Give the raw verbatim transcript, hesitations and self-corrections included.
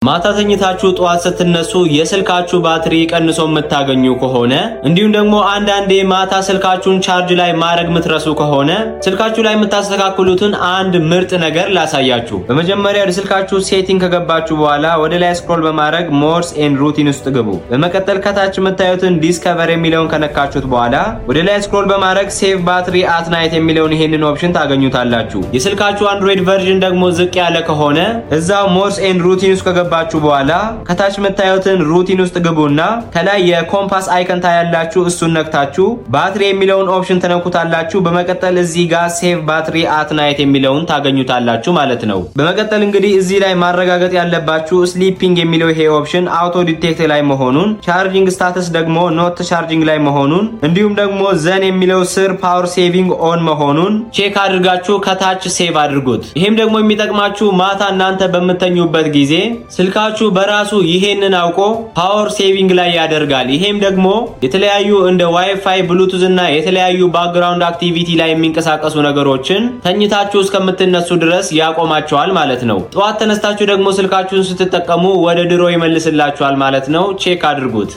ማታ ተኝታችሁ ጧት ስትነሱ የስልካችሁ ባትሪ ቀንሶ የምታገኙ ከሆነ እንዲሁም ደግሞ አንድ አንዴ ማታ ስልካችሁን ቻርጅ ላይ ማድረግ ምትረሱ ከሆነ ስልካችሁ ላይ የምታስተካክሉትን አንድ ምርጥ ነገር ላሳያችሁ። በመጀመሪያ ወደ ስልካችሁ ሴቲንግ ከገባችሁ በኋላ ወደ ላይ ስክሮል በማድረግ ሞርስ ኤንድ ሩቲን ውስጥ ግቡ። በመቀጠል ከታች የምታዩትን ዲስከቨር የሚለውን ከነካችሁት በኋላ ወደ ላይ ስክሮል በማድረግ ሴቭ ባትሪ አት ናይት የሚለውን ይሄንን ኦፕሽን ታገኙታላችሁ። የስልካችሁ አንድሮይድ ቨርዥን ደግሞ ዝቅ ያለ ከሆነ እዛው ሞርስ ኤንድ ሩቲን ውስጥ ከገባችሁ በኋላ ከታች የምታዩትን ሩቲን ውስጥ ግቡና ከላይ የኮምፓስ አይከን ታያላችሁ። እሱን ነክታችሁ ባትሪ የሚለውን ኦፕሽን ተነኩታላችሁ። በመቀጠል እዚህ ጋር ሴቭ ባትሪ አት ናይት የሚለውን ታገኙታላችሁ ማለት ነው። በመቀጠል እንግዲህ እዚህ ላይ ማረጋገጥ ያለባችሁ ስሊፒንግ የሚለው ይሄ ኦፕሽን አውቶ ዲቴክት ላይ መሆኑን፣ ቻርጂንግ ስታተስ ደግሞ ኖት ቻርጂንግ ላይ መሆኑን እንዲሁም ደግሞ ዘን የሚለው ስር ፓወር ሴቪንግ ኦን መሆኑን ቼክ አድርጋችሁ ከታች ሴቭ አድርጉት። ይሄም ደግሞ የሚጠቅማችሁ ማታ እናንተ በመተኙበት ጊዜ ስልካችሁ በራሱ ይሄንን አውቆ ፓወር ሴቪንግ ላይ ያደርጋል። ይሄም ደግሞ የተለያዩ እንደ ዋይፋይ ብሉቱዝ እና የተለያዩ ባክግራውንድ አክቲቪቲ ላይ የሚንቀሳቀሱ ነገሮችን ተኝታችሁ እስከምትነሱ ድረስ ያቆማቸዋል ማለት ነው። ጧት ተነስታችሁ ደግሞ ስልካችሁን ስትጠቀሙ ወደ ድሮ ይመልስላችኋል ማለት ነው። ቼክ አድርጉት።